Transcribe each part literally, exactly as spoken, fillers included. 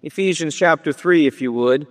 Ephesians chapter three, if you would.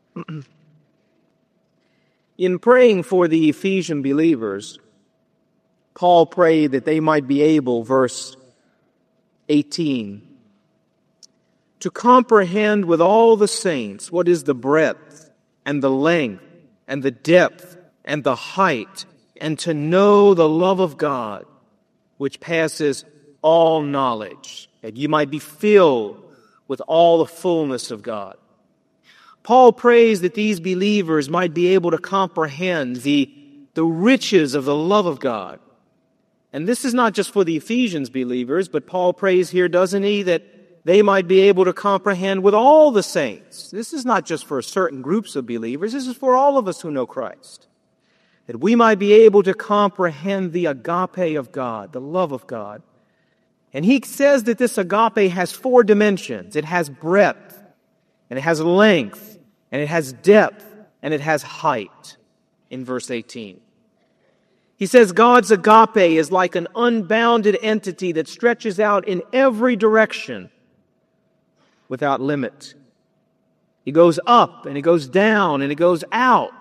In praying for the Ephesian believers, Paul prayed that they might be able, verse eighteen, to comprehend with all the saints what is the breadth and the length and the depth and the height, and to know the love of God, which passes all knowledge, that you might be filled with all the fullness of God. Paul prays that these believers might be able to comprehend the, the riches of the love of God. And this is not just for the Ephesians believers, but Paul prays here, doesn't he, that they might be able to comprehend with all the saints. This is not just for certain groups of believers. This is for all of us who know Christ. That we might be able to comprehend the agape of God, the love of God. And he says that this agape has four dimensions. It has breadth, and it has length, and it has depth, and it has height in verse eighteen. He says God's agape is like an unbounded entity that stretches out in every direction without limit. He goes up, and he goes down, and he goes out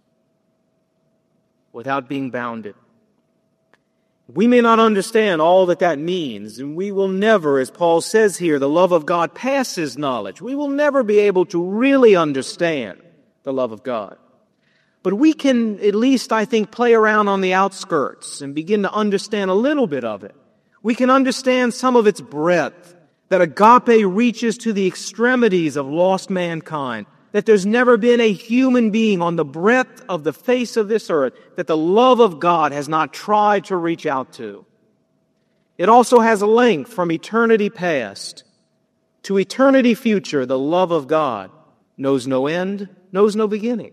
without being bounded. We may not understand all that that means, and we will never, as Paul says here, the love of God passes knowledge. We will never be able to really understand the love of God. But we can at least, I think, play around on the outskirts and begin to understand a little bit of it. We can understand some of its breadth, that agape reaches to the extremities of lost mankind, that there's never been a human being on the breadth of the face of this earth that the love of God has not tried to reach out to. It also has a length from eternity past to eternity future. The love of God knows no end, knows no beginning.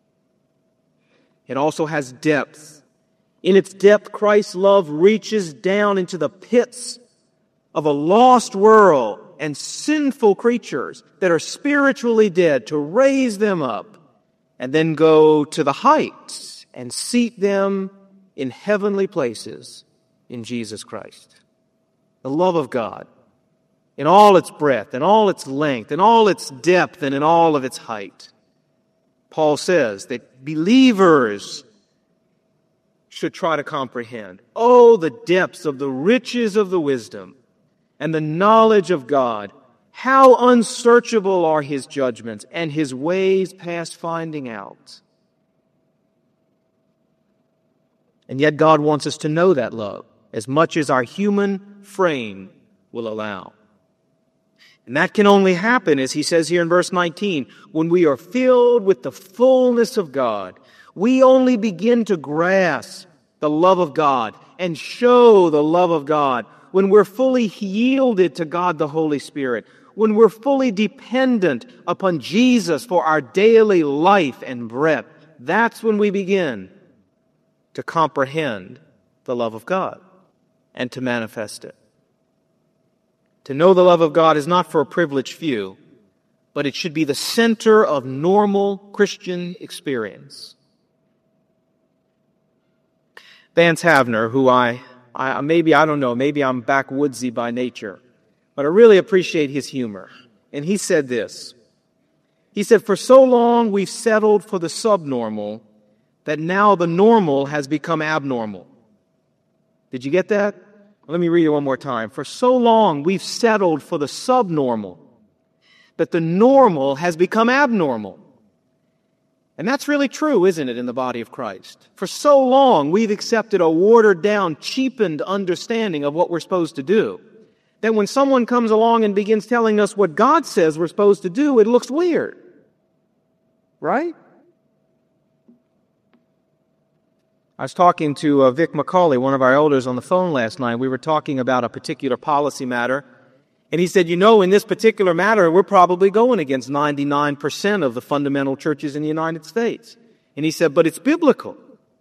It also has depth. In its depth, Christ's love reaches down into the pits of a lost world and sinful creatures that are spiritually dead, to raise them up and then go to the heights and seat them in heavenly places in Jesus Christ. The love of God in all its breadth, in all its length, in all its depth, and in all of its height. Paul says that believers should try to comprehend. Oh, the depths of the riches of the wisdom and the knowledge of God. How unsearchable are His judgments and His ways past finding out. And yet God wants us to know that love as much as our human frame will allow. And that can only happen, as he says here in verse nineteen, when we are filled with the fullness of God. We only begin to grasp the love of God and show the love of God when we're fully yielded to God the Holy Spirit, when we're fully dependent upon Jesus for our daily life and breath. That's when we begin to comprehend the love of God and to manifest it. To know the love of God is not for a privileged few, but it should be the center of normal Christian experience. Vance Havner, who I, I maybe, I don't know, maybe I'm backwoodsy by nature, but I really appreciate his humor. And he said this. He said, for so long we've settled for the subnormal that now the normal has become abnormal. Did you get that? Let me read it one more time. For so long we've settled for the subnormal that the normal has become abnormal. And that's really true, isn't it, in the body of Christ? For so long we've accepted a watered-down, cheapened understanding of what we're supposed to do, that when someone comes along and begins telling us what God says we're supposed to do, it looks weird. Right? I was talking to uh, Vic McCauley, one of our elders, on the phone last night. We were talking about a particular policy matter. And he said, you know, in this particular matter, we're probably going against ninety-nine percent of the fundamental churches in the United States. And he said, but it's biblical.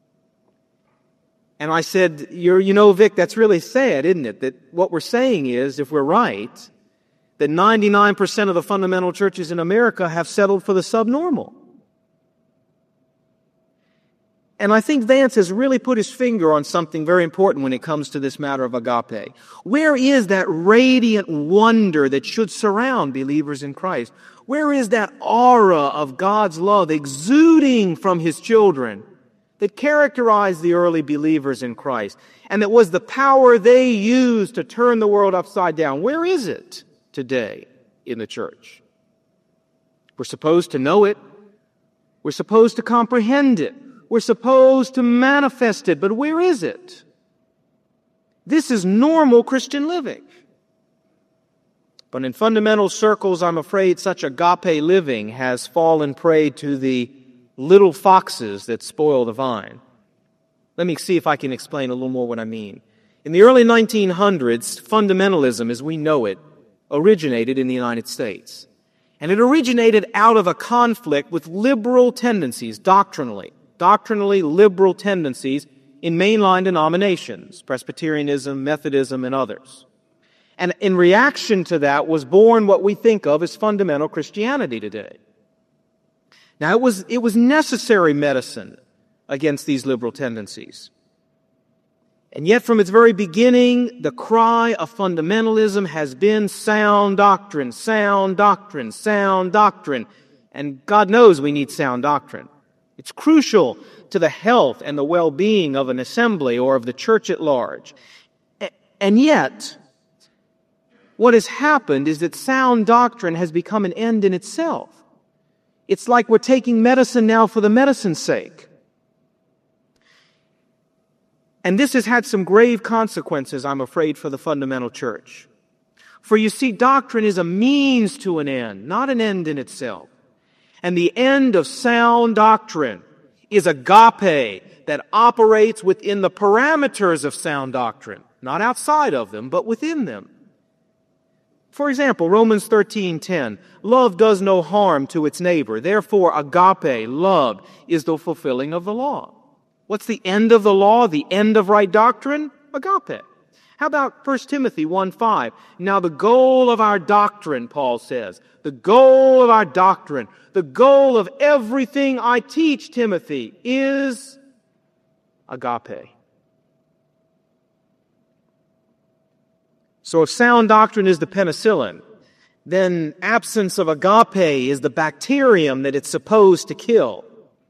And I said, You're, you know, Vic, that's really sad, isn't it? That what we're saying is, if we're right, that ninety-nine percent of the fundamental churches in America have settled for the subnormal. And I think Vance has really put his finger on something very important when it comes to this matter of agape. Where is that radiant wonder that should surround believers in Christ? Where is that aura of God's love exuding from His children that characterized the early believers in Christ and that was the power they used to turn the world upside down? Where is it today in the church? We're supposed to know it. We're supposed to comprehend it. We're supposed to manifest it, but where is it? This is normal Christian living. But in fundamental circles, I'm afraid such agape living has fallen prey to the little foxes that spoil the vine. Let me see if I can explain a little more what I mean. In the early nineteen hundreds, fundamentalism as we know it originated in the United States. And it originated out of a conflict with liberal tendencies, doctrinally. Doctrinally liberal tendencies in mainline denominations, Presbyterianism, Methodism, and others. And in reaction to that was born what we think of as fundamental Christianity today. Now, it was, it was necessary medicine against these liberal tendencies. And yet, from its very beginning, the cry of fundamentalism has been sound doctrine, sound doctrine, sound doctrine. And God knows we need sound doctrine. It's crucial to the health and the well-being of an assembly or of the church at large. And yet, what has happened is that sound doctrine has become an end in itself. It's like we're taking medicine now for the medicine's sake. And this has had some grave consequences, I'm afraid, for the fundamental church. For you see, doctrine is a means to an end, not an end in itself. And the end of sound doctrine is agape that operates within the parameters of sound doctrine, not outside of them, but within them. For example, Romans thirteen ten, love does no harm to its neighbor. Therefore, agape, love, is the fulfilling of the law. What's the end of the law, the end of right doctrine? Agape. How about First Timothy one five? Now the goal of our doctrine, Paul says, the goal of our doctrine, the goal of everything I teach, Timothy, is agape. So if sound doctrine is the penicillin, then absence of agape is the bacterium that it's supposed to kill.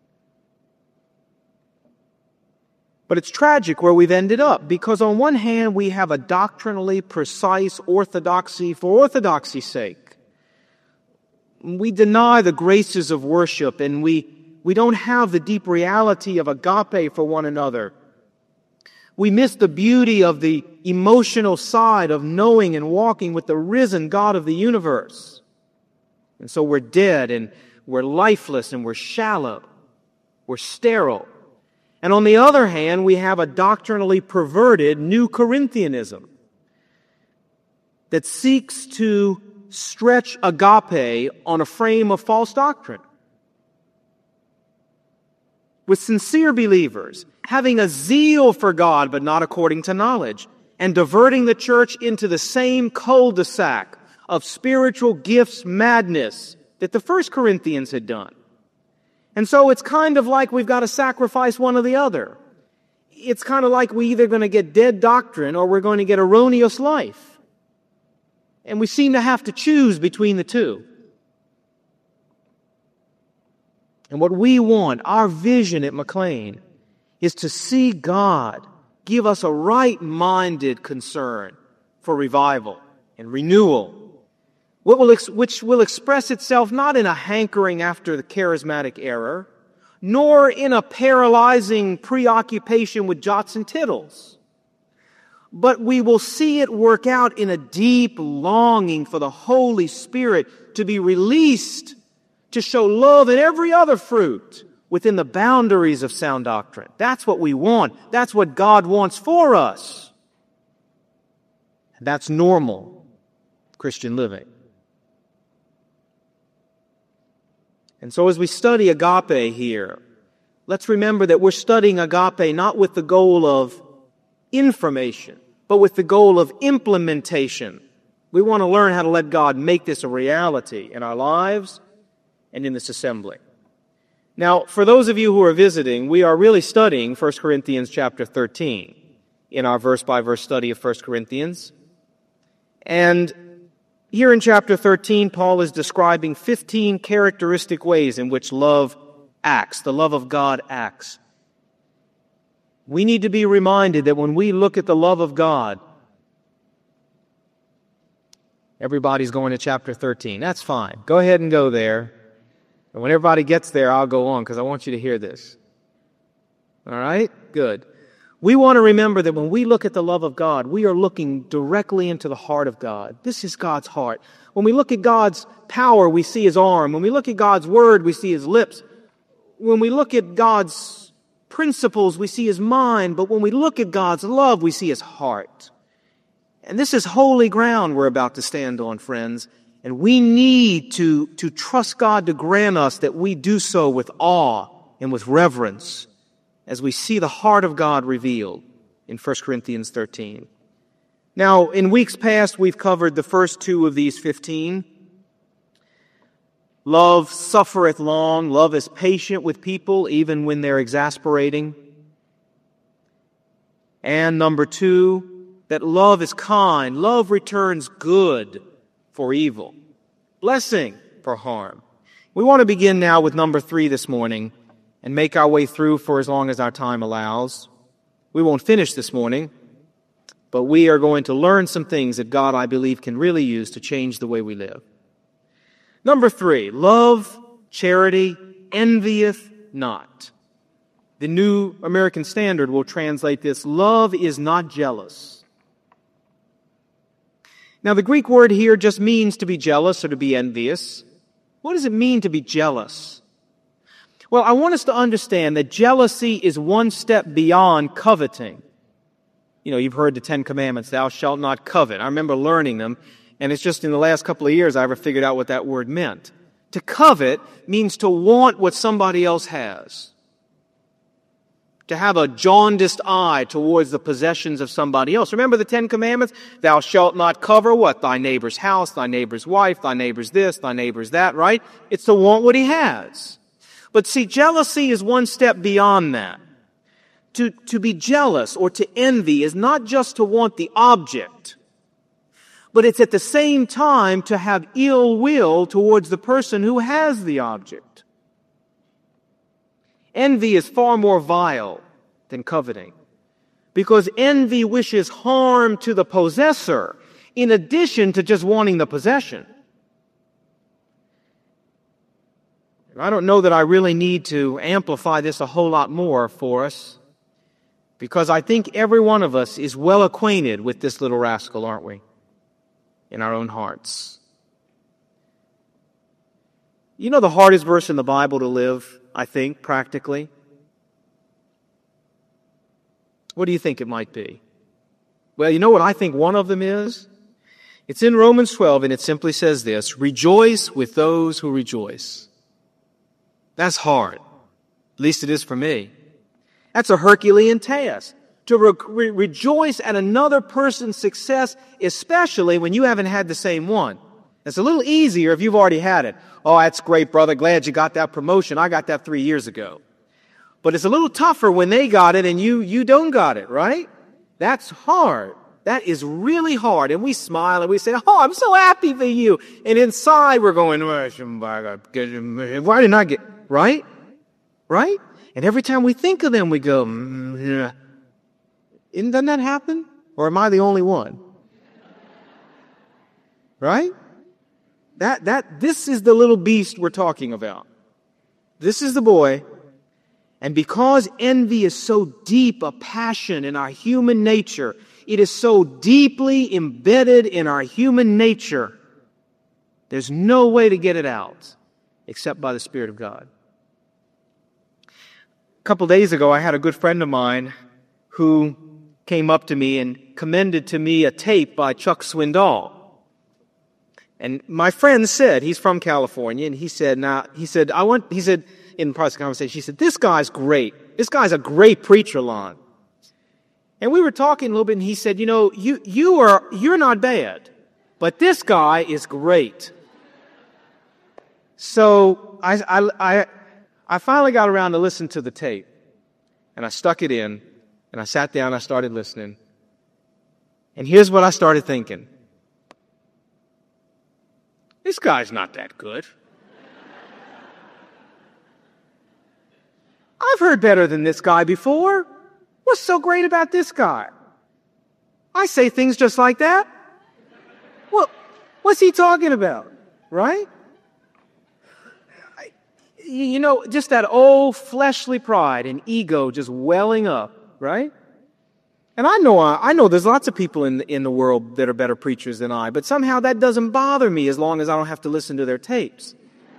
But it's tragic where we've ended up, because on one hand we have a doctrinally precise orthodoxy for orthodoxy's sake. We deny the graces of worship, and we, we don't have the deep reality of agape for one another. We miss the beauty of the emotional side of knowing and walking with the risen God of the universe. And so we're dead, and we're lifeless, and we're shallow. We're sterile. And on the other hand, we have a doctrinally perverted New Corinthianism that seeks to stretch agape on a frame of false doctrine. With sincere believers having a zeal for God but not according to knowledge, and diverting the church into the same cul-de-sac of spiritual gifts madness that the First Corinthians had done. And so it's kind of like we've got to sacrifice one or the other. It's kind of like we're either going to get dead doctrine or we're going to get erroneous life. And we seem to have to choose between the two. And what we want, our vision at McLean, is to see God give us a right-minded concern for revival and renewal, What will ex- which will express itself not in a hankering after the charismatic error, nor in a paralyzing preoccupation with jots and tittles, but we will see it work out in a deep longing for the Holy Spirit to be released to show love and every other fruit within the boundaries of sound doctrine. That's what we want. That's what God wants for us. That's normal Christian living. And so as we study agape here, let's remember that we're studying agape not with the goal of information, but with the goal of implementation. We want to learn how to let God make this a reality in our lives and in this assembly. Now, for those of you who are visiting, we are really studying First Corinthians chapter thirteen in our verse-by-verse study of First Corinthians. And here in chapter thirteen, Paul is describing fifteen characteristic ways in which love acts, the love of God acts. We need to be reminded that when we look at the love of God, everybody's going to chapter thirteen. That's fine. Go ahead and go there. And when everybody gets there, I'll go on because I want you to hear this. All right? Good. We want to remember that when we look at the love of God, we are looking directly into the heart of God. This is God's heart. When we look at God's power, we see His arm. When we look at God's word, we see His lips. When we look at God's principles, we see His mind. But when we look at God's love, we see His heart. And this is holy ground we're about to stand on, friends. And we need to, to trust God to grant us that we do so with awe and with reverence as we see the heart of God revealed in First Corinthians thirteen. Now, in weeks past, we've covered the first two of these fifteen. Love suffereth long. Love is patient with people, even when they're exasperating. And number two, that love is kind. Love returns good for evil, blessing for harm. We want to begin now with number three this morning and make our way through for as long as our time allows. We won't finish this morning, but we are going to learn some things that God, I believe, can really use to change the way we live. Number three, love, charity, envieth not. The New American Standard will translate this, love is not jealous. Now, the Greek word here just means to be jealous or to be envious. What does it mean to be jealous? Well, I want us to understand that jealousy is one step beyond coveting. You know, you've heard the Ten Commandments, thou shalt not covet. I remember learning them, and it's just in the last couple of years I ever figured out what that word meant. To covet means to want what somebody else has. To have a jaundiced eye towards the possessions of somebody else. Remember the Ten Commandments? Thou shalt not cover what? Thy neighbor's house, thy neighbor's wife, thy neighbor's this, thy neighbor's that, right? It's to want what he has. But see, jealousy is one step beyond that. To, to be jealous or to envy is not just to want the object, but it's at the same time to have ill will towards the person who has the object. Envy is far more vile than coveting, because envy wishes harm to the possessor in addition to just wanting the possession. I don't know that I really need to amplify this a whole lot more for us, because I think every one of us is well acquainted with this little rascal, aren't we? In our own hearts. You know the hardest verse in the Bible to live, I think, practically? What do you think it might be? Well, you know what I think one of them is? It's in Romans twelve, and it simply says this, rejoice with those who rejoice. That's hard. At least it is for me. That's a Herculean task. To re- re- rejoice at another person's success, especially when you haven't had the same one. It's a little easier if you've already had it. Oh, that's great, brother. Glad you got that promotion. I got that three years ago. But it's a little tougher when they got it and you, you don't got it, right? That's hard. That is really hard. And we smile and we say, oh, I'm so happy for you. And inside we're going, why didn't I get, right? Right? And every time we think of them, we go, mm, yeah. And doesn't that happen? Or am I the only one? Right? That, that, this is the little beast we're talking about. This is the boy. And because envy is so deep a passion in our human nature, it is so deeply embedded in our human nature, there's no way to get it out except by the Spirit of God. A couple days ago, I had a good friend of mine who came up to me and commended to me a tape by Chuck Swindoll. And my friend said, he's from California, and he said, now, he said, I want, he said, in part of the conversation, he said, this guy's great. This guy's a great preacher, Lon. And we were talking a little bit, and he said, you know, you, you are, you're not bad, but this guy is great. So I, I, I, I finally got around to listen to the tape, and I stuck it in, and I sat down, I started listening. And here's what I started thinking. This guy's not that good. I've heard better than this guy before. What's so great about this guy? I say things just like that. Well, what's he talking about? Right? I, you know, just that old fleshly pride and ego just welling up, right? And I know I know there's lots of people in in the world that are better preachers than I, but somehow that doesn't bother me as long as I don't have to listen to their tapes.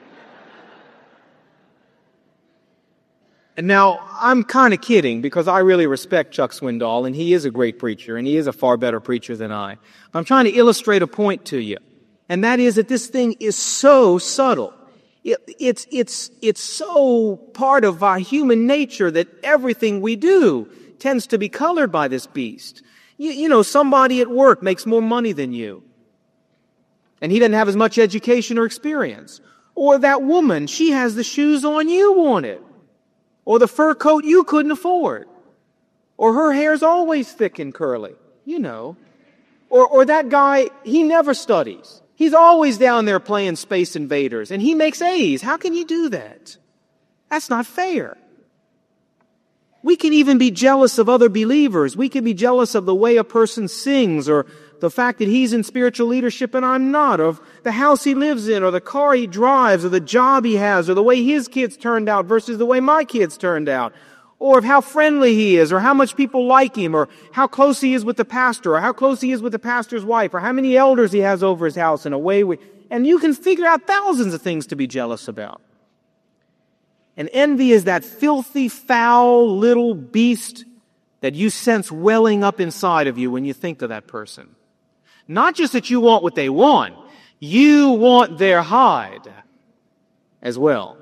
And now, I'm kind of kidding because I really respect Chuck Swindoll, and he is a great preacher, and he is a far better preacher than I. I'm trying to illustrate a point to you, and that is that this thing is so subtle. It, it's, it's, it's so part of our human nature that everything we do tends to be colored by this beast. You, you know, somebody at work makes more money than you, and he doesn't have as much education or experience. Or that woman, she has the shoes on you wanted. Or the fur coat you couldn't afford. Or her hair's always thick and curly. You know. Or, or that guy, he never studies. He's always down there playing Space Invaders. And he makes A's. How can you do that? That's not fair. We can even be jealous of other believers. We can be jealous of the way a person sings, or the fact that he's in spiritual leadership and I'm not, or the house he lives in, or the car he drives, or the job he has, or the way his kids turned out versus the way my kids turned out, or of how friendly he is, or how much people like him, or how close he is with the pastor, or how close he is with the pastor's wife, or how many elders he has over his house in a way we, and you can figure out thousands of things to be jealous about. And envy is that filthy, foul little beast that you sense welling up inside of you when you think of that person. Not just that you want what they want, you want their hide as well.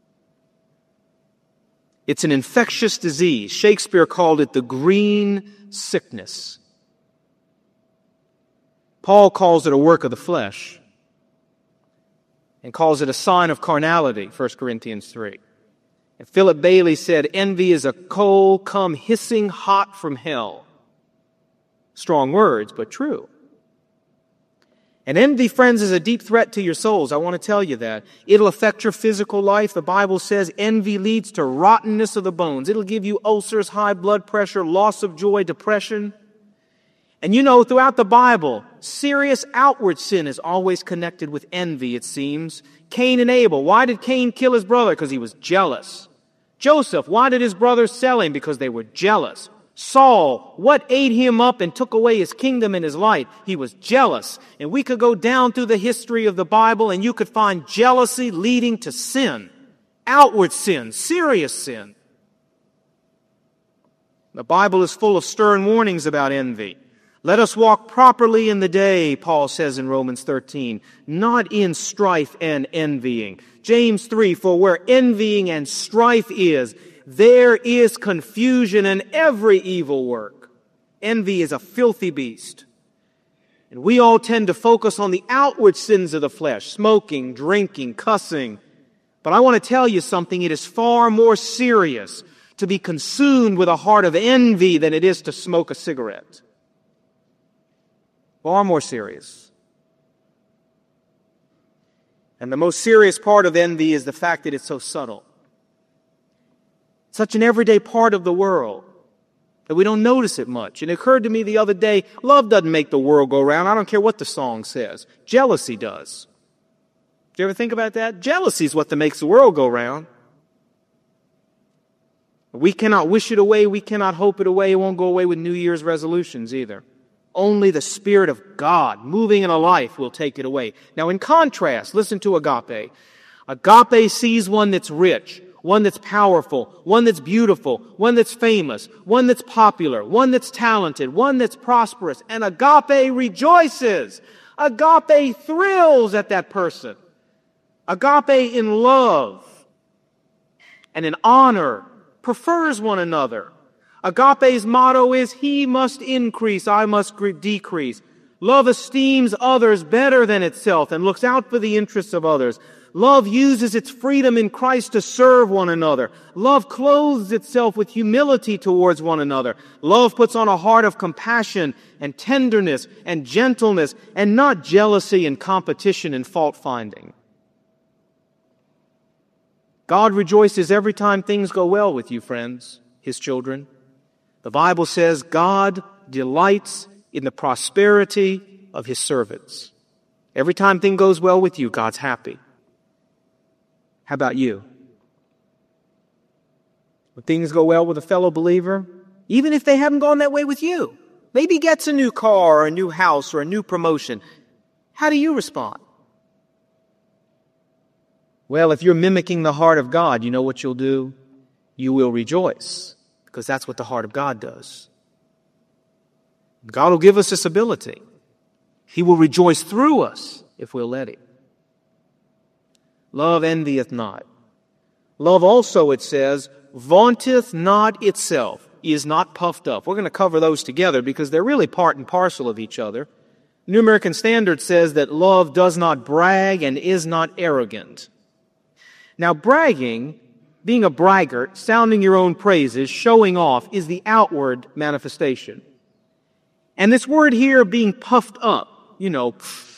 It's an infectious disease. Shakespeare called it the green sickness. Paul calls it a work of the flesh and calls it a sign of carnality, First Corinthians three. And Philip Bailey said, envy is a coal come hissing hot from hell. Strong words, but true. And envy, friends, is a deep threat to your souls. I want to tell you that. It'll affect your physical life. The Bible says envy leads to rottenness of the bones. It'll give you ulcers, high blood pressure, loss of joy, depression. And you know, throughout the Bible, serious outward sin is always connected with envy, it seems. Cain and Abel. Why did Cain kill his brother? Because he was jealous. Joseph, why did his brothers sell him? Because they were jealous. Saul, what ate him up and took away his kingdom and his light? He was jealous. And we could go down through the history of the Bible and you could find jealousy leading to sin. Outward sin, serious sin. The Bible is full of stern warnings about envy. Let us walk properly in the day, Paul says in Romans thirteen, not in strife and envying. James three, for where envying and strife is, there is confusion and every evil work. Envy is a filthy beast. And we all tend to focus on the outward sins of the flesh, smoking, drinking, cussing. But I want to tell you something, it is far more serious to be consumed with a heart of envy than it is to smoke a cigarette. Far more serious. And the most serious part of envy is the fact that it's so subtle. Such an everyday part of the world that we don't notice it much. And it occurred to me the other day, love doesn't make the world go round. I don't care what the song says. Jealousy does. Do you ever think about that? Jealousy is what makes the world go round. We cannot wish it away. We cannot hope it away. It won't go away with New Year's resolutions either. Only the Spirit of God moving in a life will take it away. Now, in contrast, listen to agape. Agape sees one that's rich, one that's powerful, one that's beautiful, one that's famous, one that's popular, one that's talented, one that's prosperous. And agape rejoices. Agape thrills at that person. Agape in love and in honor prefers one another. Agape's motto is, he must increase, I must decrease. Love esteems others better than itself and looks out for the interests of others. Love uses its freedom in Christ to serve one another. Love clothes itself with humility towards one another. Love puts on a heart of compassion and tenderness and gentleness and not jealousy and competition and fault-finding. God rejoices every time things go well with you, friends, His children. The Bible says God delights in the prosperity of His servants. Every time thing goes well with you, God's happy. How about you? When things go well with a fellow believer, even if they haven't gone that way with you, maybe he gets a new car or a new house or a new promotion, how do you respond? Well, if you're mimicking the heart of God, you know what you'll do? You will rejoice, because that's what the heart of God does. God will give us this ability. He will rejoice through us if we'll let Him. Love envieth not. Love also, it says, vaunteth not itself, is not puffed up. We're going to cover those together because they're really part and parcel of each other. New American Standard says that love does not brag and is not arrogant. Now, bragging, being a braggart, sounding your own praises, showing off, is the outward manifestation. And this word here, being puffed up, you know,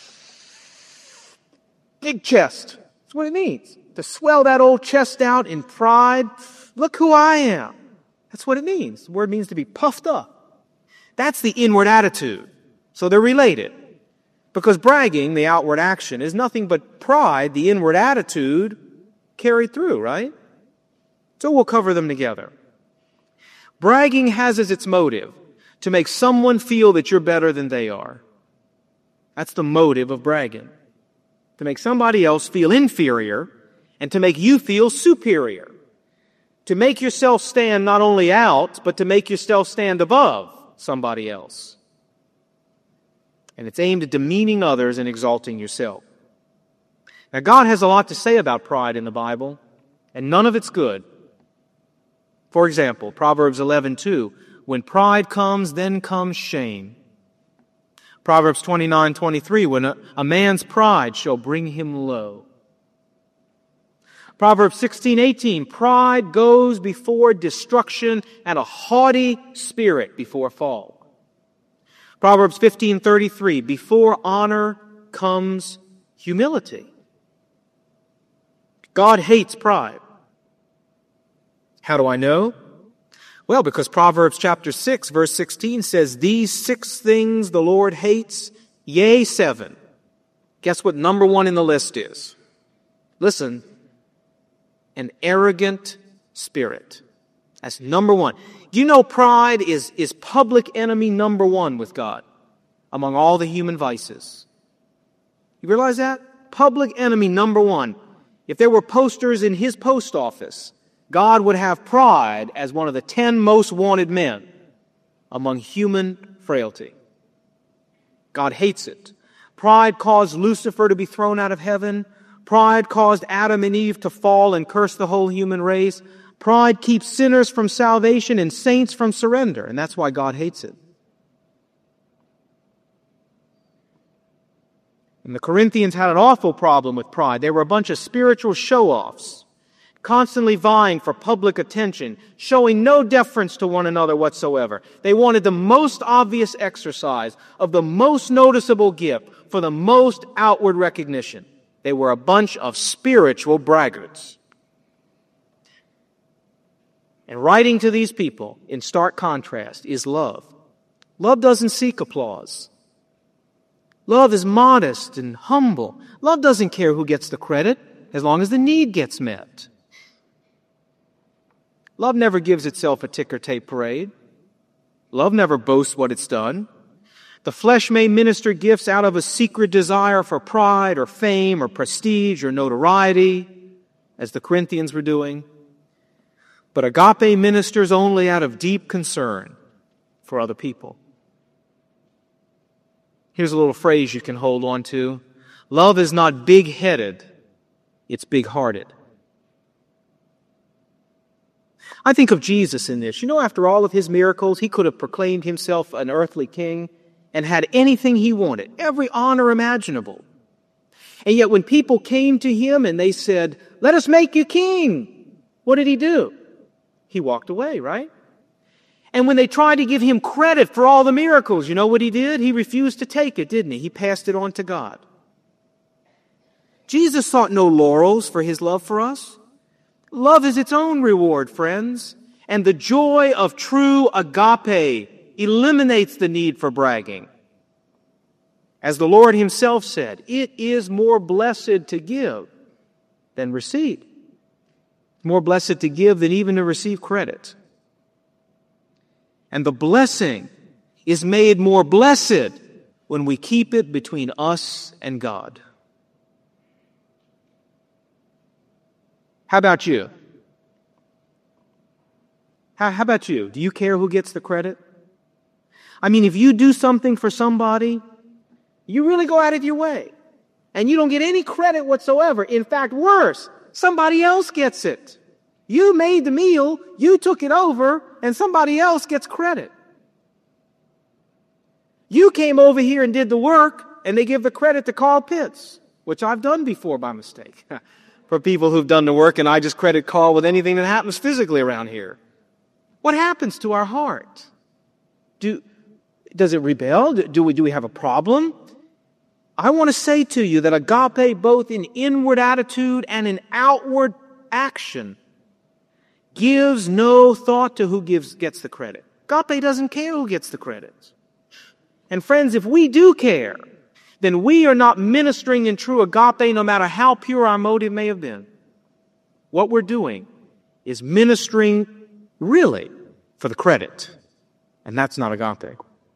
big chest. That's what it means. To swell that old chest out in pride. Look who I am. That's what it means. The word means to be puffed up. That's the inward attitude. So they're related. Because bragging, the outward action, is nothing but pride, the inward attitude, carried through, right? So we'll cover them together. Bragging has as its motive to make someone feel that you're better than they are. That's the motive of bragging. To make somebody else feel inferior and to make you feel superior. To make yourself stand not only out, but to make yourself stand above somebody else. And it's aimed at demeaning others and exalting yourself. Now, God has a lot to say about pride in the Bible, and none of it's good. For example, Proverbs eleven two, when pride comes, then comes shame. Proverbs twenty-nine twenty-three, when a, a man's pride shall bring him low. Proverbs sixteen eighteen, pride goes before destruction and a haughty spirit before fall. Proverbs fifteen thirty-three, before honor comes humility. God hates pride. How do I know? Well, because Proverbs chapter six, verse sixteen says, these six things the Lord hates, yea, seven. Guess what number one in the list is? Listen, an arrogant spirit. That's number one. Do you know pride is, is public enemy number one with God among all the human vices? You realize that? Public enemy number one. If there were posters in His post office, God would have pride as one of the ten most wanted men among human frailty. God hates it. Pride caused Lucifer to be thrown out of heaven. Pride caused Adam and Eve to fall and curse the whole human race. Pride keeps sinners from salvation and saints from surrender, and that's why God hates it. And the Corinthians had an awful problem with pride. They were a bunch of spiritual show-offs, constantly vying for public attention, showing no deference to one another whatsoever. They wanted the most obvious exercise of the most noticeable gift for the most outward recognition. They were a bunch of spiritual braggarts. And writing to these people, in stark contrast, is love. Love doesn't seek applause. Love is modest and humble. Love doesn't care who gets the credit, as long as the need gets met. Love never gives itself a ticker tape parade. Love never boasts what it's done. The flesh may minister gifts out of a secret desire for pride or fame or prestige or notoriety, as the Corinthians were doing. But agape ministers only out of deep concern for other people. Here's a little phrase you can hold on to. Love is not big-headed, it's big-hearted. I think of Jesus in this. You know, after all of His miracles, He could have proclaimed Himself an earthly king. and had anything he wanted, every honor imaginable. And yet when people came to him and they said, "Let us make you king," what did he do? He walked away, right? And when they tried to give him credit for all the miracles, you know what he did? He refused to take it, didn't he? He passed it on to God. Jesus sought no laurels for his love for us. Love is its own reward, friends. And the joy of true agape eliminates the need for bragging. As the Lord himself said, it is more blessed to give than receive. More blessed to give than even to receive credit. And the blessing is made more blessed when we keep it between us and God. How about you? How, how about you? Do you care who gets the credit? I mean, if you do something for somebody, you really go out of your way, and you don't get any credit whatsoever. In fact, worse, somebody else gets it. You made the meal, you took it over, and somebody else gets credit. You came over here and did the work, and they give the credit to Carl Pitts, which I've done before by mistake. For people who've done the work, and I just credit Carl with anything that happens physically around here. What happens to our heart? Do, does it rebel? Do we, do we have a problem? I want to say to you that agape, both in inward attitude and in outward action, gives no thought to who gives gets the credit. Agape doesn't care who gets the credit. And friends, if we do care, then we are not ministering in true agape no matter how pure our motive may have been. What we're doing is ministering really for the credit. And that's not agape.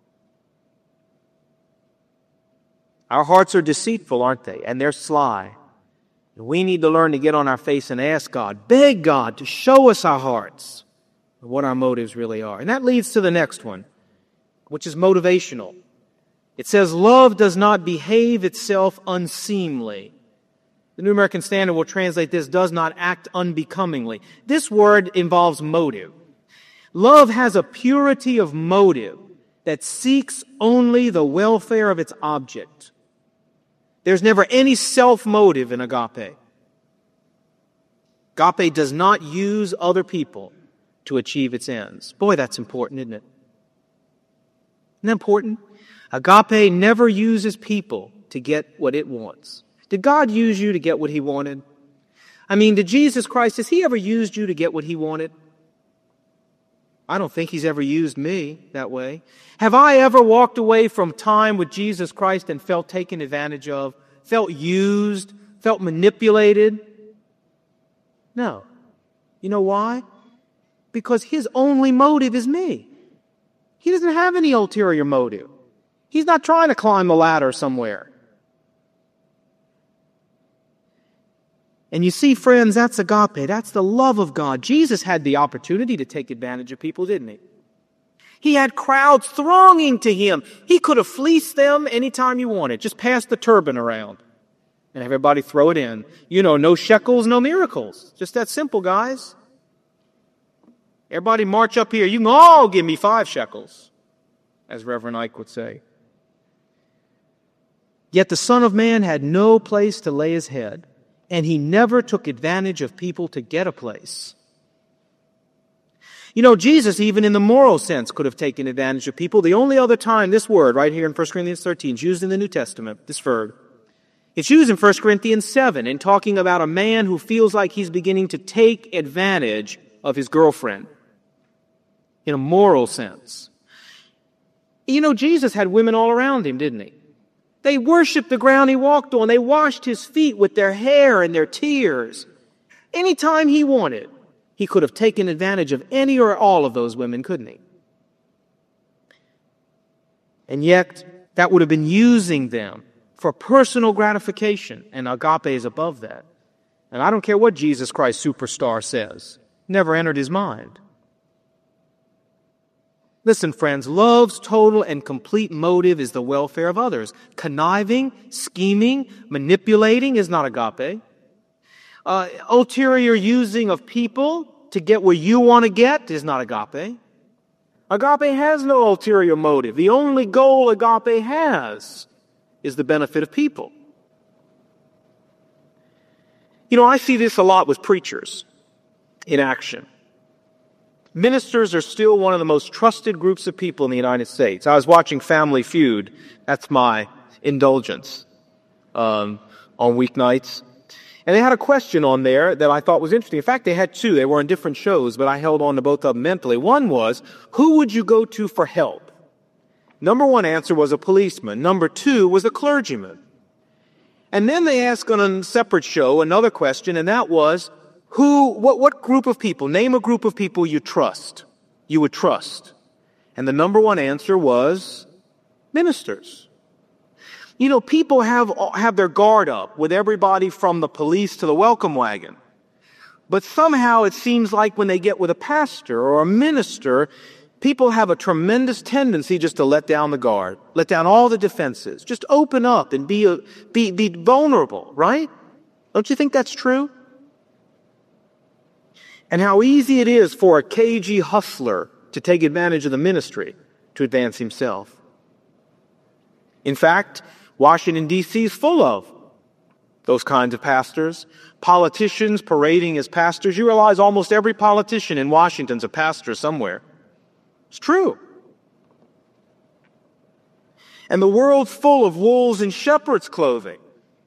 Our hearts are deceitful, aren't they? And they're sly. And we need to learn to get on our face and ask God, beg God to show us our hearts and what our motives really are. And that leads to the next one, which is motivational. It says, love does not behave itself unseemly. The New American Standard will translate this, does not act unbecomingly. This word involves motive. Love has a purity of motive that seeks only the welfare of its object. There's never any self-motive in agape. Agape does not use other people to achieve its ends. Boy, that's important, isn't it? Isn't that important? Agape never uses people to get what it wants. Did God use you to get what he wanted? I mean, did Jesus Christ, has he ever used you to get what he wanted? I don't think he's ever used me that way. Have I ever walked away from time with Jesus Christ and felt taken advantage of, felt used, felt manipulated? No. You know why? Because his only motive is me. He doesn't have any ulterior motive. He's not trying to climb the ladder somewhere. And you see, friends, that's agape. That's the love of God. Jesus had the opportunity to take advantage of people, didn't he? He had crowds thronging to him. He could have fleeced them anytime you wanted. Just pass the turban around and everybody throw it in. You know, no shekels, no miracles. Just that simple, guys. Everybody march up here. You can all give me five shekels, as Reverend Ike would say. Yet the Son of Man had no place to lay his head, and he never took advantage of people to get a place. You know, Jesus, even in the moral sense, could have taken advantage of people. The only other time this word, right here in First Corinthians thirteen, is used in the New Testament, this verb, it's used in First Corinthians seven in talking about a man who feels like he's beginning to take advantage of his girlfriend in a moral sense. You know, Jesus had women all around him, didn't he? They worshiped the ground he walked on. They washed his feet with their hair and their tears. Anytime he wanted, he could have taken advantage of any or all of those women, couldn't he? And yet, that would have been using them for personal gratification, and agape is above that. And I don't care what Jesus Christ Superstar says. Never entered his mind. Listen, friends, love's total and complete motive is the welfare of others. Conniving, scheming, manipulating is not agape. Uh, ulterior using of people to get what you want to get is not agape. Agape has no ulterior motive. The only goal agape has is the benefit of people. You know, I see this a lot with preachers in action. Ministers are still one of the most trusted groups of people in the United States. I was watching Family Feud. That's my indulgence um, on weeknights. And they had a question on there that I thought was interesting. In fact, they had two. They were on different shows, but I held on to both of them mentally. One was, who would you go to for help? Number one answer was a policeman. Number two was a clergyman. And then they asked on a separate show another question, and that was, who, what, what group of people, name a group of people you trust, you would trust. And the number one answer was ministers. You know, people have, have their guard up with everybody from the police to the welcome wagon. But somehow it seems like when they get with a pastor or a minister, people have a tremendous tendency just to let down the guard, let down all the defenses, just open up and be, a, be, be vulnerable, right? Don't you think that's true? And how easy it is for a cagey hustler to take advantage of the ministry to advance himself. In fact, Washington, D C is full of those kinds of pastors. Politicians parading as pastors. You realize almost every politician in Washington's a pastor somewhere. It's true. And the world's full of wolves in shepherd's clothing.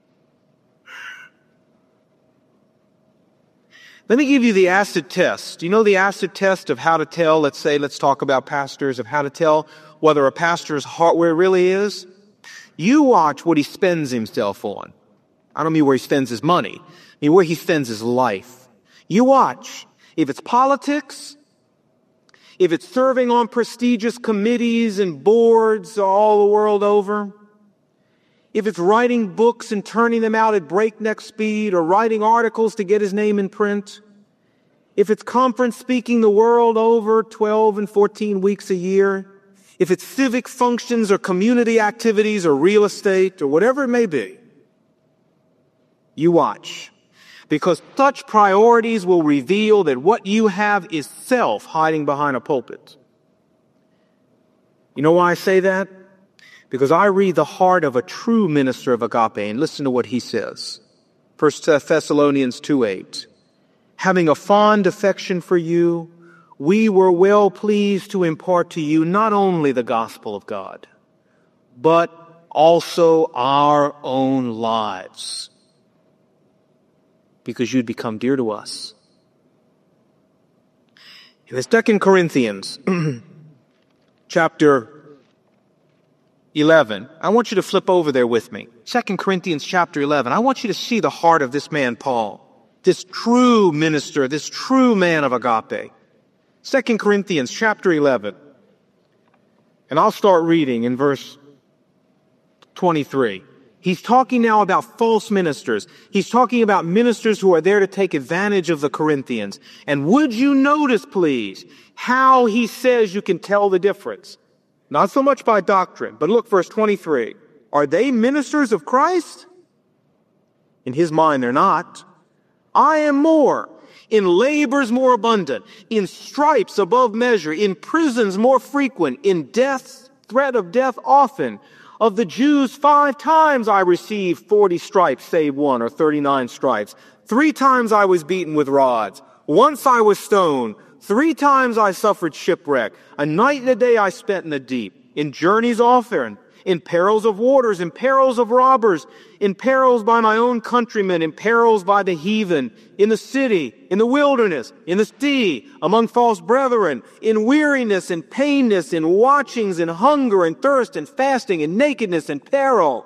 Let me give you the acid test. You know the acid test of how to tell, let's say, let's talk about pastors, of how to tell whether a pastor's heart where it really is? You watch what he spends himself on. I don't mean where he spends his money. I mean where he spends his life. You watch. If it's politics, if it's serving on prestigious committees and boards all the world over, if it's writing books and turning them out at breakneck speed or writing articles to get his name in print, if it's conference speaking the world over twelve and fourteen weeks a year, if it's civic functions or community activities or real estate or whatever it may be, you watch. Because such priorities will reveal that what you have is self hiding behind a pulpit. You know why I say that? Because I read the heart of a true minister of agape, and listen to what he says. First Thessalonians two eight. Having a fond affection for you, we were well pleased to impart to you not only the gospel of God, but also our own lives, because you'd become dear to us. In the Second Corinthians, chapter eleven. I want you to flip over there with me. Second Corinthians chapter eleven. I want you to see the heart of this man, Paul. This true minister, this true man of agape. Second Corinthians chapter eleven. And I'll start reading in verse twenty-three. He's talking now about false ministers. He's talking about ministers who are there to take advantage of the Corinthians. And would you notice, please, how he says you can tell the difference? Not so much by doctrine, but look, verse twenty-three. Are they ministers of Christ? In his mind, they're not. I am more. In labors more abundant. In stripes above measure. In prisons more frequent. In death, threat of death often. Of the Jews, five times I received forty stripes, save one, or thirty-nine stripes. Three times I was beaten with rods. Once I was stoned. Three times I suffered shipwreck. A night and a day I spent in the deep. In journeys often. In perils of waters. In perils of robbers. In perils by my own countrymen. In perils by the heathen. In the city. In the wilderness. In the sea. Among false brethren. In weariness and painness. In watchings and hunger and thirst and fasting and nakedness and peril.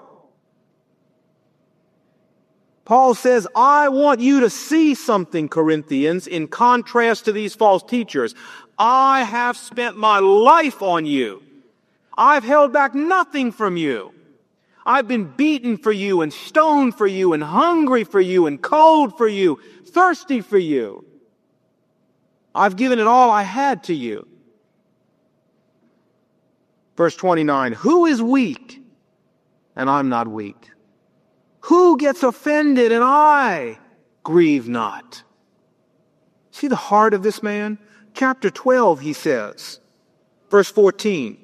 Paul says, I want you to see something, Corinthians, in contrast to these false teachers. I have spent my life on you. I've held back nothing from you. I've been beaten for you and stoned for you and hungry for you and cold for you, thirsty for you. I've given it all I had to you. Verse twenty-nine, who is weak and I'm not weak? Who gets offended and I grieve not? See the heart of this man? Chapter twelve, he says, Verse fourteen.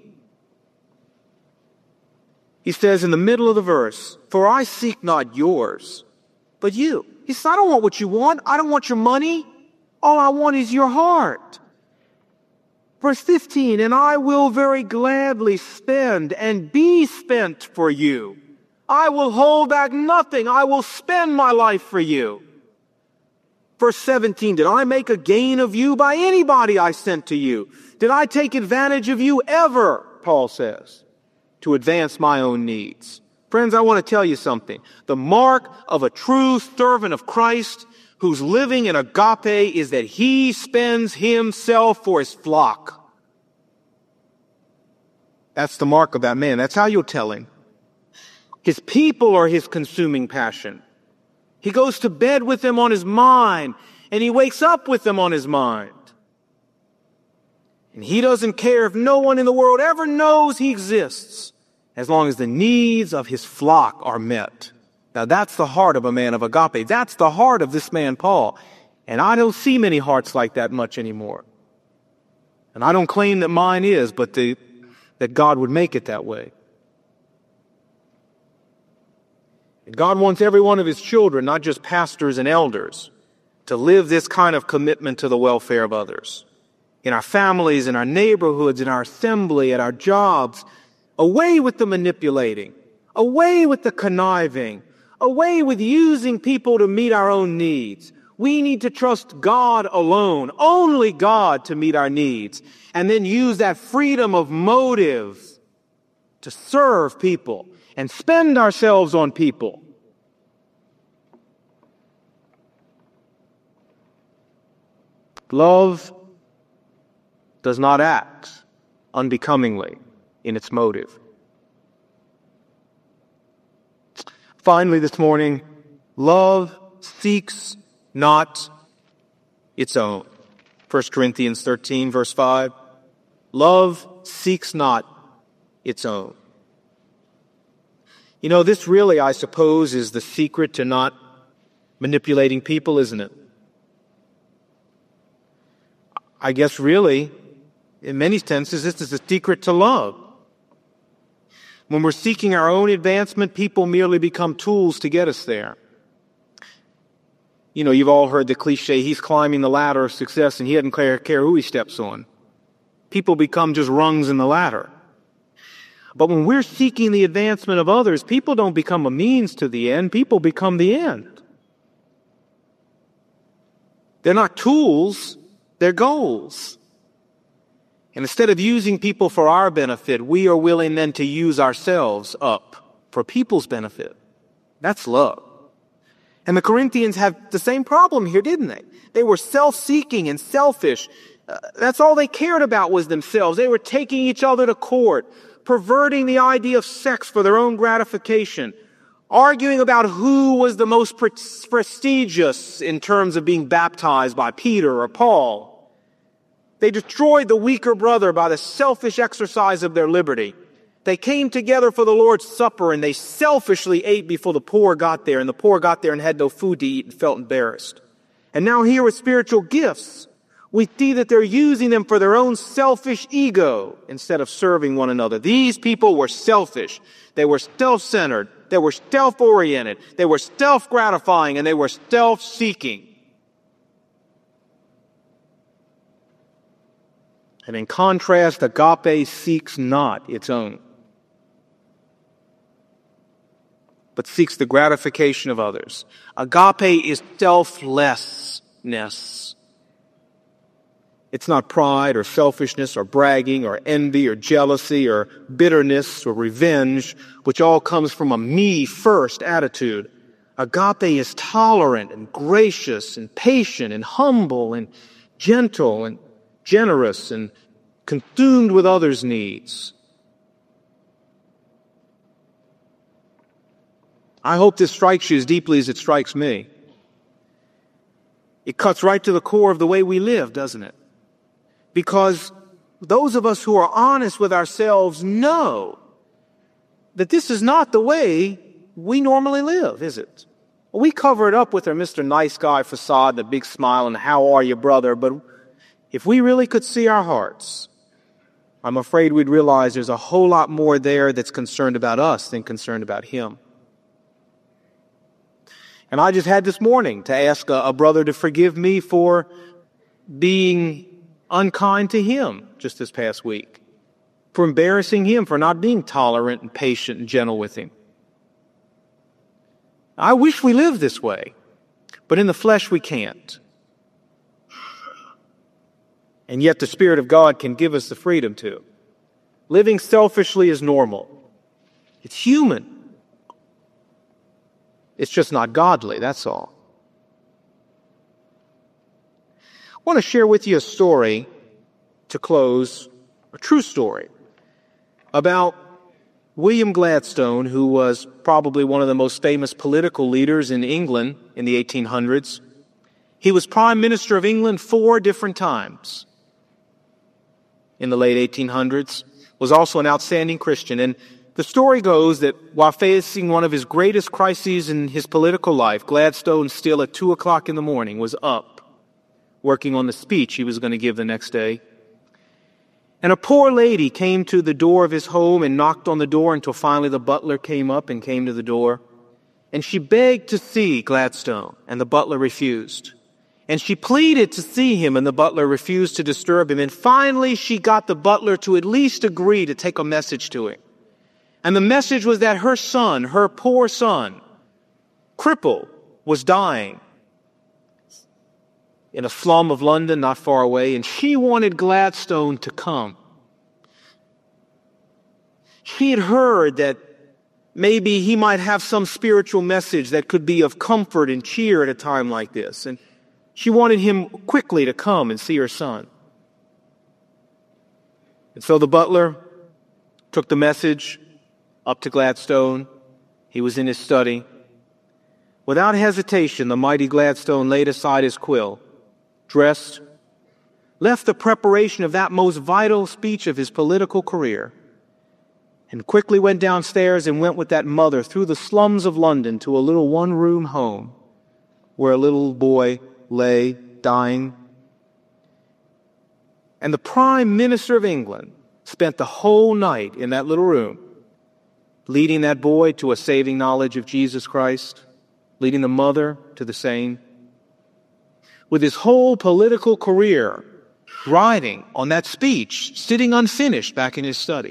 He says in the middle of the verse, "For I seek not yours, but you." He says, I don't want what you want. I don't want your money. All I want is your heart. Verse fifteen, "And I will very gladly spend and be spent for you. I will hold back nothing. I will spend my life for you." Verse seventeen, "Did I make a gain of you by anybody I sent to you? Did I take advantage of you ever?" Paul says, "to advance my own needs." Friends, I want to tell you something. The mark of a true servant of Christ who's living in agape is that he spends himself for his flock. That's the mark of that man. That's how you'll tell him. His people are his consuming passion. He goes to bed with them on his mind, and he wakes up with them on his mind. And he doesn't care if no one in the world ever knows he exists, as long as the needs of his flock are met. Now that's the heart of a man of agape. That's the heart of this man, Paul. And I don't see many hearts like that much anymore. And I don't claim that mine is, but the, that God would make it that way. And God wants every one of his children, not just pastors and elders, to live this kind of commitment to the welfare of others. In our families, in our neighborhoods, in our assembly, at our jobs. Away with the manipulating. Away with the conniving. Away with using people to meet our own needs. We need to trust God alone, only God, to meet our needs. And then use that freedom of motive to serve people and spend ourselves on people. Love does not act unbecomingly in its motive. Finally, this morning, love seeks not its own. First Corinthians thirteen, verse five. Love seeks not its own. You know, this really, I suppose, is the secret to not manipulating people, isn't it? I guess really, in many senses, this is the secret to love. When we're seeking our own advancement, people merely become tools to get us there. You know, you've all heard the cliche, he's climbing the ladder of success and he doesn't care, care who he steps on. People become just rungs in the ladder. But when we're seeking the advancement of others, people don't become a means to the end, people become the end. They're not tools, they're goals. And instead of using people for our benefit, we are willing then to use ourselves up for people's benefit. That's love. And the Corinthians have the same problem here, didn't they? They were self-seeking and selfish. Uh, that's all they cared about was themselves. They were taking each other to court, perverting the idea of sex for their own gratification, arguing about who was the most pre- prestigious in terms of being baptized by Peter or Paul. They destroyed the weaker brother by the selfish exercise of their liberty. They came together for the Lord's Supper and they selfishly ate before the poor got there, and the poor got there and had no food to eat and felt embarrassed. And now here with spiritual gifts, we see that they're using them for their own selfish ego instead of serving one another. These people were selfish. They were self-centered. They were self-oriented. They were self-gratifying, and they were self-seeking. And in contrast, agape seeks not its own, but seeks the gratification of others. Agape is selflessness. It's not pride or selfishness or bragging or envy or jealousy or bitterness or revenge, which all comes from a me-first attitude. Agape is tolerant and gracious and patient and humble and gentle and generous and consumed with others' needs. I hope this strikes you as deeply as it strikes me. It cuts right to the core of the way we live, doesn't it? Because those of us who are honest with ourselves know that this is not the way we normally live, is it? We cover it up with our Mister Nice Guy facade, the big smile, and how are you, brother? But if we really could see our hearts, I'm afraid we'd realize there's a whole lot more there that's concerned about us than concerned about him. And I just had this morning to ask a, a brother to forgive me for being unkind to him just this past week, for embarrassing him, for not being tolerant and patient and gentle with him. I wish we lived this way, but in the flesh we can't. And yet the Spirit of God can give us the freedom to. Living selfishly is normal. It's human. It's just not godly, that's all. I want to share with you a story to close, a true story, about William Gladstone, who was probably one of the most famous political leaders in England in the eighteen hundreds. He was Prime Minister of England four different times in the late eighteen hundreds, was also an outstanding Christian. And the story goes that while facing one of his greatest crises in his political life, Gladstone still at two o'clock in the morning was up, working on the speech he was going to give the next day. And a poor lady came to the door of his home and knocked on the door until finally the butler came up and came to the door. And she begged to see Gladstone, and the butler refused. And she pleaded to see him, and the butler refused to disturb him. And finally, she got the butler to at least agree to take a message to him. And the message was that her son, her poor son, crippled, was dying in a slum of London not far away, and she wanted Gladstone to come. She had heard that maybe he might have some spiritual message that could be of comfort and cheer at a time like this, and she wanted him quickly to come and see her son. And so the butler took the message up to Gladstone. He was in his study. Without hesitation, the mighty Gladstone laid aside his quill, dressed, left the preparation of that most vital speech of his political career, and quickly went downstairs and went with that mother through the slums of London to a little one-room home where a little boy lay dying. And the Prime Minister of England spent the whole night in that little room, leading that boy to a saving knowledge of Jesus Christ, leading the mother to the same. With his whole political career riding on that speech, sitting unfinished back in his study.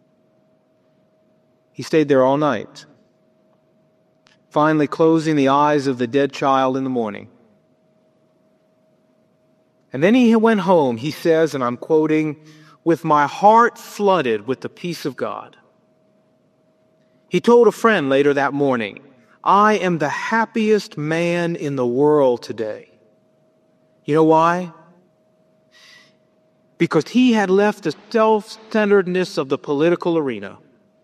He stayed there all night, finally closing the eyes of the dead child in the morning. And then he went home, he says, and I'm quoting, "with my heart flooded with the peace of God." He told a friend later that morning, "I am the happiest man in the world today." You know why? Because he had left the self-centeredness of the political arena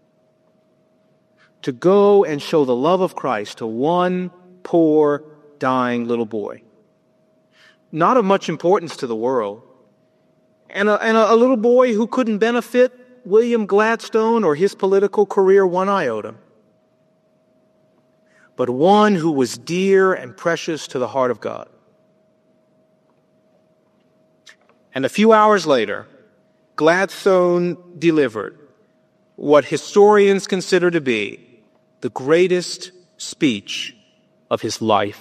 to go and show the love of Christ to one poor, dying little boy. Not of much importance to the world. And a, and a, a little boy who couldn't benefit William Gladstone or his political career one iota. But one who was dear and precious to the heart of God. And a few hours later, Gladstone delivered what historians consider to be the greatest speech of his life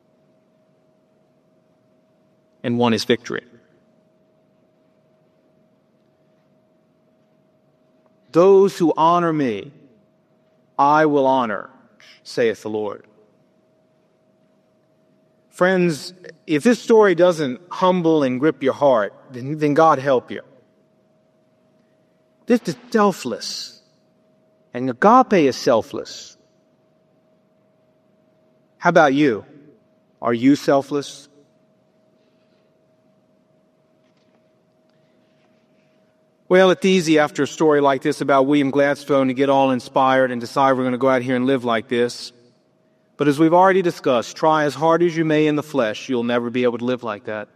and won his victory. "Those who honor me, I will honor, saith the Lord." Friends, if this story doesn't humble and grip your heart, then, then God help you. This is selfless. And agape is selfless. How about you? Are you selfless? Well, it's easy after a story like this about William Gladstone to get all inspired and decide we're going to go out here and live like this. But as we've already discussed, try as hard as you may in the flesh, you'll never be able to live like that.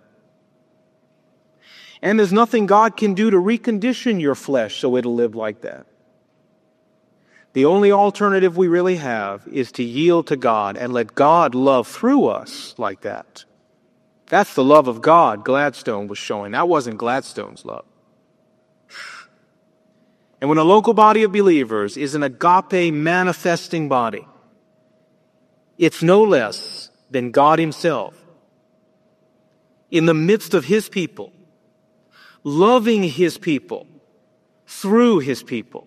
And there's nothing God can do to recondition your flesh so it'll live like that. The only alternative we really have is to yield to God and let God love through us like that. That's the love of God Gladstone was showing. That wasn't Gladstone's love. And when a local body of believers is an agape manifesting body, it's no less than God himself in the midst of his people, loving his people through his people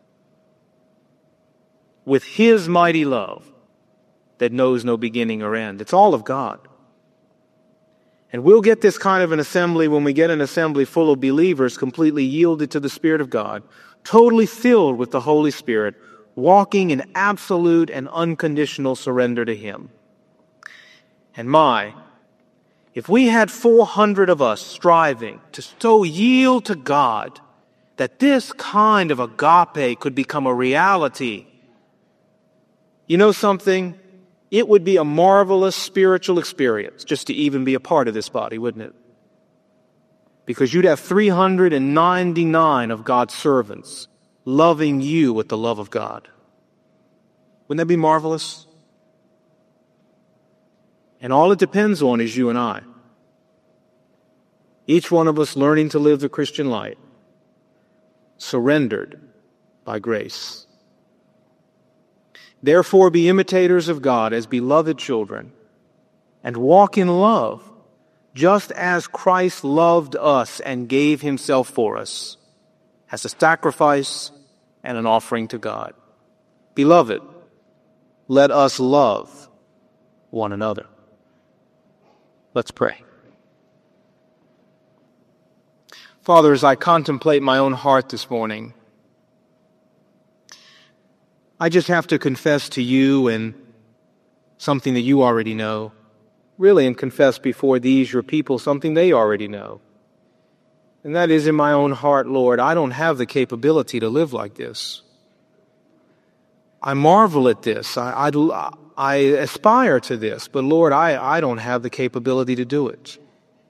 with his mighty love that knows no beginning or end. It's all of God. And we'll get this kind of an assembly when we get an assembly full of believers completely yielded to the Spirit of God, totally filled with the Holy Spirit, walking in absolute and unconditional surrender to him. And my, if we had four hundred of us striving to so yield to God that this kind of agape could become a reality, you know something? It would be a marvelous spiritual experience just to even be a part of this body, wouldn't it? Because you'd have three hundred ninety-nine of God's servants loving you with the love of God. Wouldn't that be marvelous? And all it depends on is you and I. Each one of us learning to live the Christian life, surrendered by grace. Therefore, be imitators of God as beloved children, and walk in love, just as Christ loved us and gave himself for us, as a sacrifice and an offering to God. Beloved, let us love one another. Let's pray. Father, as I contemplate my own heart this morning, I just have to confess to you and something that you already know, really, and confess before these, your people, something they already know. And that is in my own heart, Lord, I don't have the capability to live like this. I marvel at this. I, I, I aspire to this. But Lord, I, I don't have the capability to do it.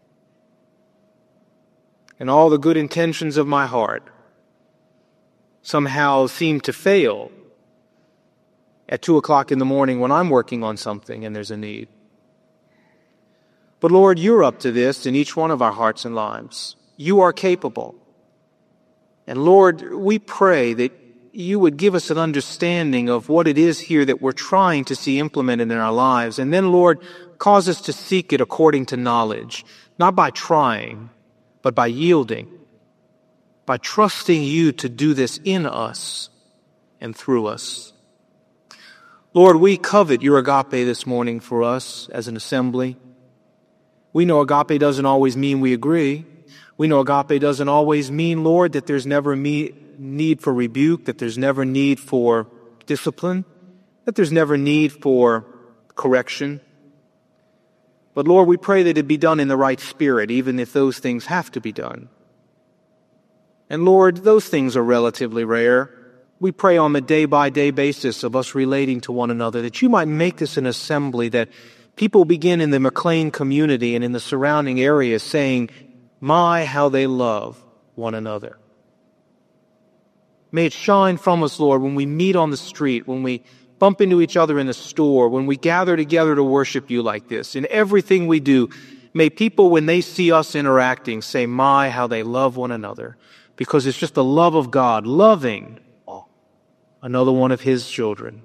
And all the good intentions of my heart somehow seem to fail at two o'clock in the morning when I'm working on something and there's a need. But Lord, you're up to this in each one of our hearts and lives. You are capable. And Lord, we pray that you would give us an understanding of what it is here that we're trying to see implemented in our lives. And then, Lord, cause us to seek it according to knowledge, not by trying, but by yielding, by trusting you to do this in us and through us. Lord, we covet your agape this morning for us as an assembly. We know agape doesn't always mean we agree. We know agape doesn't always mean, Lord, that there's never me- need for rebuke, that there's never need for discipline, that there's never need for correction. But Lord, we pray that it be done in the right spirit, even if those things have to be done. And Lord, those things are relatively rare. We pray on a day-by-day basis of us relating to one another, that you might make this an assembly that people begin in the McLean community and in the surrounding areas saying, my, how they love one another. May it shine from us, Lord, when we meet on the street, when we bump into each other in the store, when we gather together to worship you like this. In everything we do, may people, when they see us interacting, say, my, how they love one another. Because it's just the love of God, loving another one of his children.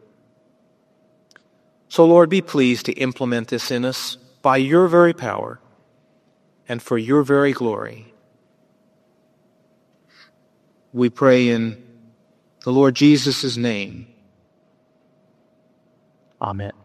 So, Lord, be pleased to implement this in us by your very power and for your very glory. We pray in the Lord Jesus' name. Amen.